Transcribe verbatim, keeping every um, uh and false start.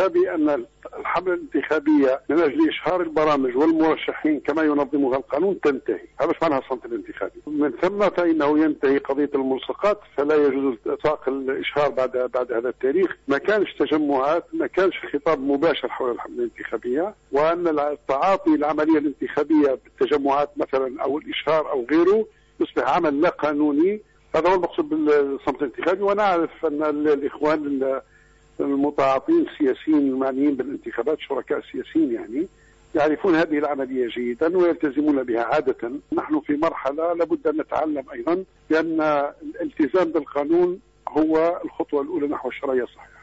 الانتخابي أن الحملة الانتخابية من أجل إشهار البرامج والمرشحين كما ينظمها القانون تنتهي. هذا مش معناها الصمت الانتخابي. من ثم فإنه ينتهي قضية الملصقات، فلا يجوز إطلاق الإشهار بعد بعد هذا التاريخ. ما كانش تجمعات، ما كانش خطاب مباشر حول الحملة الانتخابية، وأن التعاطي العملية الانتخابية بالتجمعات مثلا أو الإشهار أو غيره يصبح عمل لا قانوني. هذا هو المقصود بالصمت الانتخابي. ونعرف أن الإخوان المتعاطين السياسيين المعنيين بالانتخابات، شركاء سياسيين يعني، يعرفون هذه العملية جيدا ويلتزمون بها عادة. نحن في مرحلة لابد أن نتعلم أيضا بأن الالتزام بالقانون هو الخطوة الأولى نحو الشرعية الصحيحة.